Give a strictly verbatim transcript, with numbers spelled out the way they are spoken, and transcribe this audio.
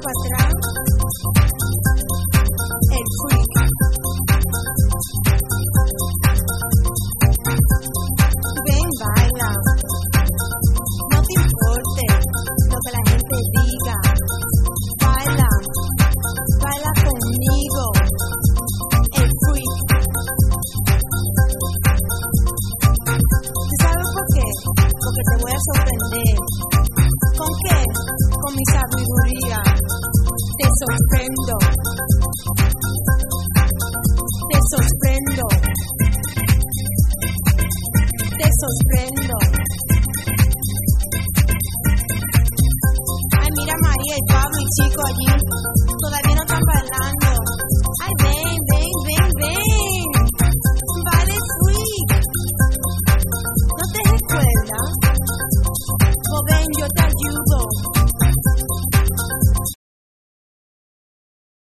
para atrás. El freak. Ven, baila. No te importe lo que la gente diga. Baila, baila conmigo. El freak. ¿Tú sabes por qué? Porque te voy a sorprender. ¿Con qué? Con mi sabiduría. Te sorprendo. Te sorprendo. Te sorprendo. Ay, mira María y Pablo y Chico allí.